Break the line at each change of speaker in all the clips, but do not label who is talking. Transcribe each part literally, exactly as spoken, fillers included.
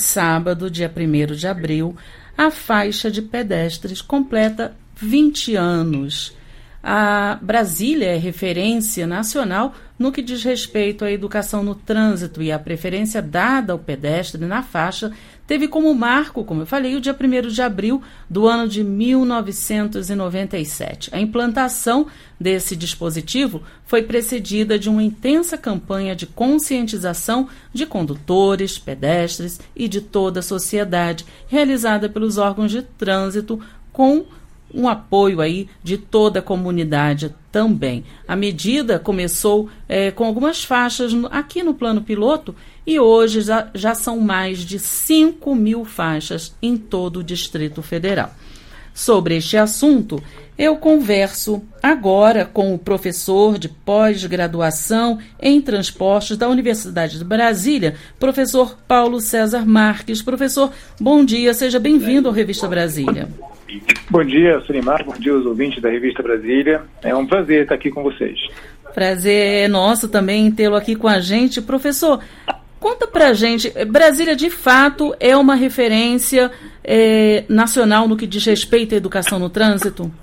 Sábado, dia primeiro de abril, a faixa de pedestres completa vinte anos. A Brasília é referência nacional no que diz respeito à educação no trânsito, e a preferência dada ao pedestre na faixa teve como marco, como eu falei, o dia primeiro de abril do ano de mil novecentos e noventa e sete. A implantação desse dispositivo foi precedida de uma intensa campanha de conscientização de condutores, pedestres e de toda a sociedade, realizada pelos órgãos de trânsito com um apoio aí de toda a comunidade também. A medida começou é, com algumas faixas no, aqui no plano piloto, e hoje já, já são mais de cinco mil faixas em todo o Distrito Federal. Sobre este assunto, eu converso agora com o professor de pós-graduação em transportes da Universidade de Brasília, professor Paulo César Marques. Professor, bom dia, seja bem-vindo ao Revista Brasília.
Bom dia, Sulimar, bom dia aos ouvintes da Revista Brasília. É um prazer estar aqui com vocês.
Prazer é nosso também tê-lo aqui com a gente. Professor, conta pra gente, Brasília de fato é uma referência é, nacional no que diz respeito à educação no trânsito?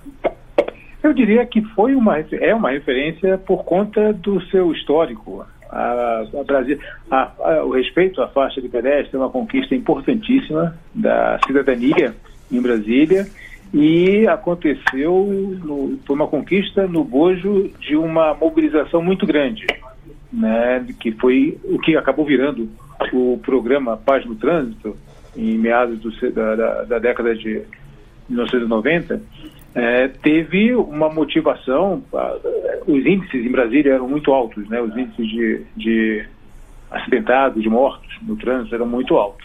Eu diria que foi uma, é uma referência por conta do seu histórico. A, a Brasília, a, a, o respeito à faixa de pedestre é uma conquista importantíssima da cidadania em Brasília, e aconteceu, no, foi uma conquista no bojo de uma mobilização muito grande, né, que foi o que acabou virando o programa Paz no Trânsito, em meados do, da, da, da década de mil novecentos e noventa, é, teve uma motivação. Os índices em Brasília eram muito altos, né, os índices de, de acidentados, de mortos no trânsito eram muito altos.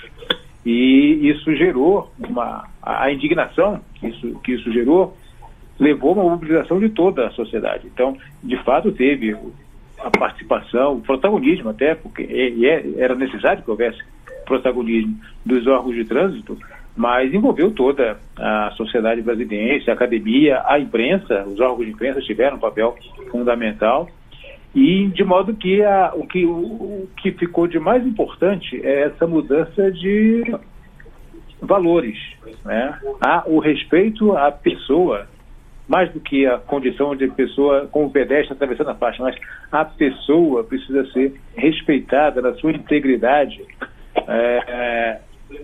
E isso gerou uma... A indignação que isso, que isso gerou levou a uma mobilização de toda a sociedade. Então, de fato, teve a participação, o protagonismo até, porque e é, era necessário que houvesse protagonismo dos órgãos de trânsito, mas envolveu toda a sociedade brasiliense, a academia, a imprensa. Os órgãos de imprensa tiveram um papel fundamental. E de modo que, a, o, que o, o que ficou de mais importante é essa mudança de valores, né? Há o respeito à pessoa, mais do que a condição de pessoa como pedestre atravessando a faixa, mas a pessoa precisa ser respeitada na sua integridade, é, é,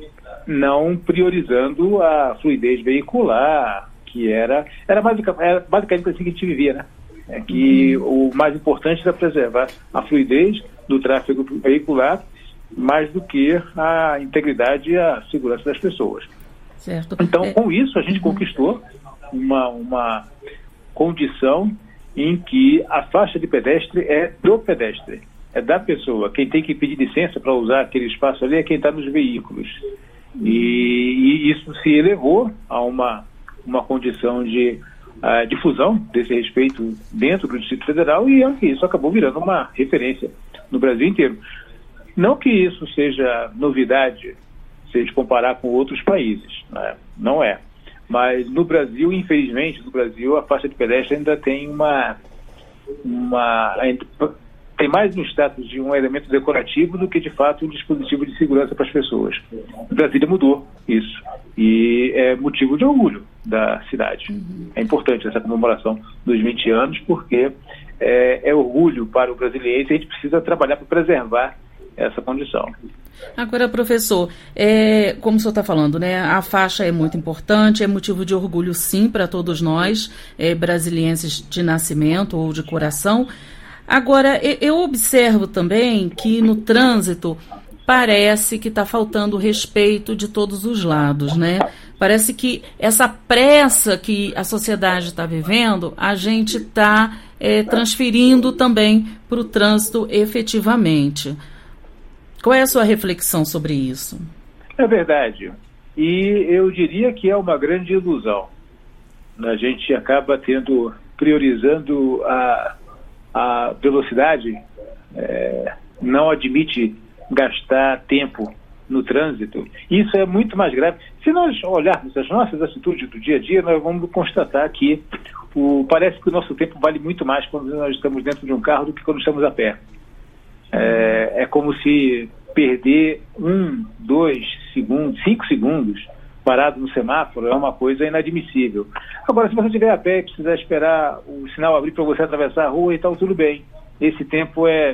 não priorizando a fluidez veicular, que era, era, basicamente, era basicamente assim que a gente vivia, né? É que o mais importante era preservar a fluidez do tráfego veicular, mais do que a integridade e a segurança das pessoas.
Certo.
Então,
é...
com isso, a gente conquistou uma, uma condição em que a faixa de pedestre é do pedestre, é da pessoa. Quem tem que pedir licença para usar aquele espaço ali é quem está nos veículos. E, e isso se elevou a uma, uma condição de a difusão desse respeito dentro do Distrito Federal, e isso acabou virando uma referência no Brasil inteiro. Não que isso seja novidade se a gente comparar com outros países, né? Não é. Mas no Brasil, infelizmente, no Brasil, a faixa de pedestre ainda tem uma... uma ainda, tem mais um status de um elemento decorativo do que, de fato, um dispositivo de segurança para as pessoas. Brasília mudou isso. E é motivo de orgulho da cidade. Uhum. É importante essa comemoração dos vinte anos, porque é, é orgulho para o brasiliense, e a gente precisa trabalhar para preservar essa condição.
Agora, professor, é, como o senhor está falando, né, a faixa é muito importante, é motivo de orgulho, sim, para todos nós, é, brasilienses de nascimento ou de coração. Agora, eu observo também que no trânsito parece que está faltando respeito de todos os lados, né? Parece que essa pressa que a sociedade está vivendo, a gente está é, transferindo também para o trânsito efetivamente. Qual é a sua reflexão sobre isso?
É verdade. E eu diria que é uma grande ilusão. A gente acaba tendo, priorizando a, a velocidade, é, não admite gastar tempo no trânsito. Isso é muito mais grave. Se nós olharmos as nossas atitudes do dia a dia, nós vamos constatar que o, parece que o nosso tempo vale muito mais quando nós estamos dentro de um carro do que quando estamos a pé. É, é como se perder um, dois segundos, cinco segundos parado no semáforo é uma coisa inadmissível. Agora, se você estiver a pé e precisar esperar o sinal abrir para você atravessar a rua e tal, tudo bem. Esse tempo é,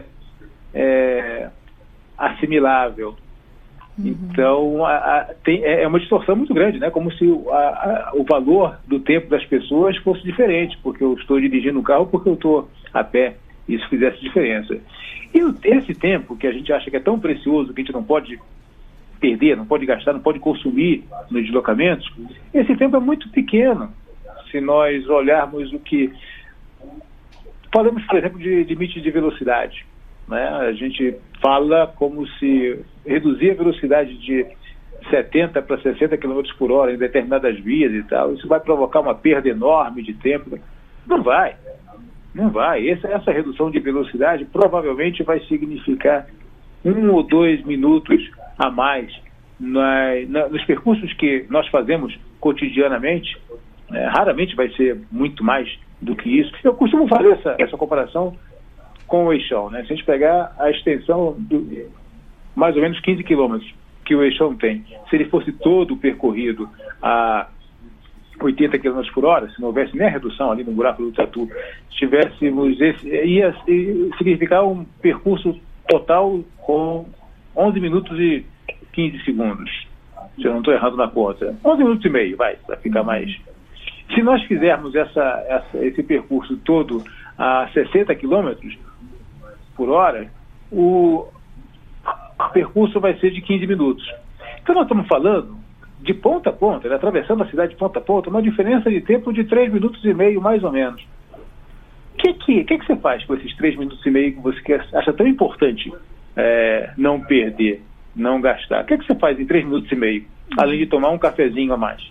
é assimilável. Uhum. Então, a, a, tem, é uma distorção muito grande, né? Como se o, a, a, o valor do tempo das pessoas fosse diferente, porque eu estou dirigindo o carro, porque eu estou a pé. Isso fizesse diferença. E o, esse tempo que a gente acha que é tão precioso, que a gente não pode perder, não pode gastar, não pode consumir nos deslocamentos, esse tempo é muito pequeno. Se nós olharmos o que... Falamos, por exemplo, de limite de velocidade. Né? A gente fala como se reduzir a velocidade de setenta para sessenta quilômetros por hora em determinadas vias e tal, isso vai provocar uma perda enorme de tempo. Não vai. Não vai. Essa, essa redução de velocidade provavelmente vai significar um ou dois minutos a mais na, na, nos percursos que nós fazemos cotidianamente. É, raramente vai ser muito mais do que isso. Eu costumo fazer essa, essa comparação com o Eixão, né? Se a gente pegar a extensão do mais ou menos quinze quilômetros que o Eixão tem, se ele fosse todo percorrido a oitenta quilômetros por hora, se não houvesse nem a redução ali no buraco do Tatu, se tivéssemos esse, ia significar um percurso total com onze minutos e quinze segundos, se eu não estou errado na conta. onze minutos e meio, vai, para ficar mais. Se nós fizermos essa, essa, esse percurso todo a sessenta quilômetros por hora, o percurso vai ser de quinze minutos. Então nós estamos falando de ponta a ponta, né, atravessando a cidade de ponta a ponta, uma diferença de tempo de três minutos e meio, mais ou menos. O que, que, que, que você faz com esses três minutos e meio que você acha tão importante é, não perder, não gastar? O que, que você faz em três minutos e meio, além de tomar um cafezinho a mais?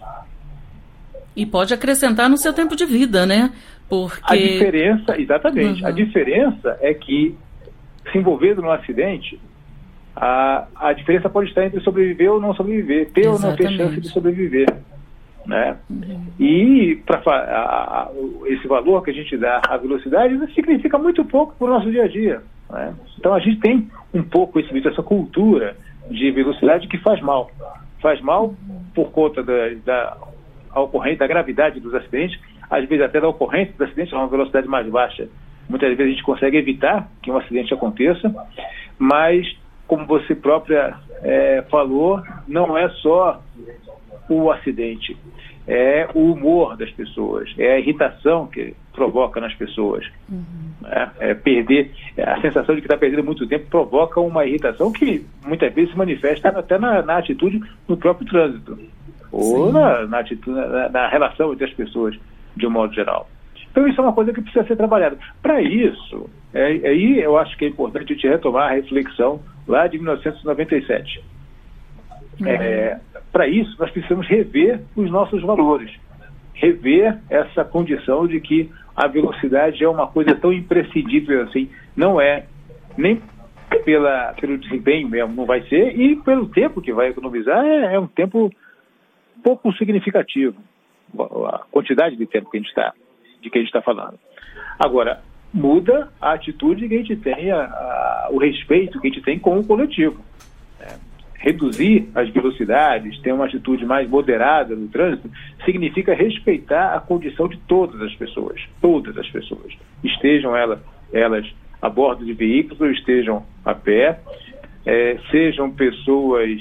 E pode acrescentar no seu tempo de vida, né? Porque...
A diferença, exatamente, uhum. A diferença é que, se envolvendo num acidente, a, a diferença pode estar entre sobreviver ou não sobreviver, ter exatamente. Ou não ter chance de sobreviver. Né? Uhum. E para esse valor que a gente dá à velocidade significa muito pouco para o nosso dia a dia. Né? Então a gente tem um pouco esse, essa cultura de velocidade que faz mal. Faz mal por conta da, da a ocorrência, da gravidade dos acidentes, às vezes até da ocorrência dos acidentes a uma velocidade mais baixa. Muitas vezes a gente consegue evitar que um acidente aconteça, mas, como você própria é, falou, não é só o acidente, é o humor das pessoas, é a irritação que provoca nas pessoas. Uhum. É, é perder, a sensação de que está perdendo muito tempo provoca uma irritação que muitas vezes se manifesta até na, na atitude no próprio trânsito. Ou na, na, atitude, na, na relação entre as pessoas, de um modo geral. Então isso é uma coisa que precisa ser trabalhada. Para isso, é, aí eu acho que é importante a gente retomar a reflexão lá de mil novecentos e noventa e sete. Uhum. É, para isso, nós precisamos rever os nossos valores. Rever essa condição de que a velocidade é uma coisa tão imprescindível assim. Não é, nem pela, pelo desempenho mesmo, não vai ser, e pelo tempo que vai economizar, é, é um tempo pouco significativo, a quantidade de tempo que a gente está, de que a gente está falando. Agora, muda a atitude que a gente tem, a, a, o respeito que a gente tem com o coletivo. Né? Reduzir as velocidades, ter uma atitude mais moderada no trânsito, significa respeitar a condição de todas as pessoas, todas as pessoas, estejam elas, elas a bordo de veículos ou estejam a pé, é, sejam pessoas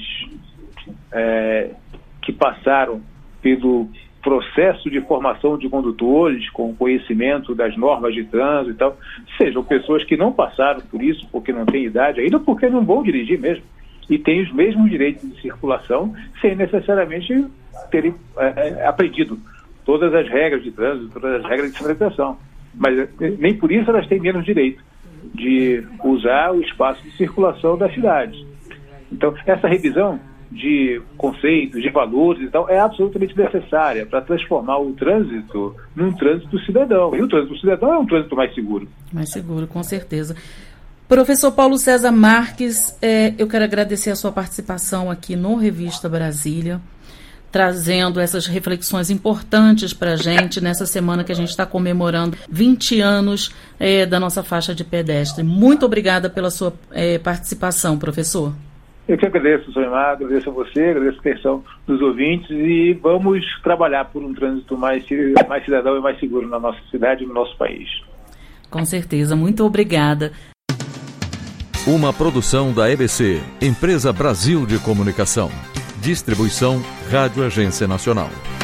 é, que passaram pelo processo de formação de condutores, com conhecimento das normas de trânsito e tal, sejam pessoas que não passaram por isso, porque não têm idade ainda, porque não vão dirigir mesmo, e têm os mesmos direitos de circulação, sem necessariamente terem é, aprendido todas as regras de trânsito, todas as regras de sinalização. Mas nem por isso elas têm menos direito de usar o espaço de circulação das cidades. Então, essa revisão de conceitos, de valores e tal, é absolutamente necessária para transformar o trânsito num trânsito cidadão. E o trânsito cidadão é um trânsito mais seguro.
Mais seguro, com certeza. Professor Paulo César Marques, é, eu quero agradecer a sua participação aqui no Revista Brasília, trazendo essas reflexões importantes para a gente nessa semana que a gente está comemorando vinte anos é, da nossa faixa de pedestre. Muito obrigada pela sua é, participação, professor.
Eu que agradeço, Soimar, agradeço a você, agradeço a atenção dos ouvintes e vamos trabalhar por um trânsito mais, mais cidadão e mais seguro na nossa cidade e no nosso país.
Com certeza, muito obrigada.
Uma produção da E B C, Empresa Brasil de Comunicação. Distribuição Rádio Agência Nacional.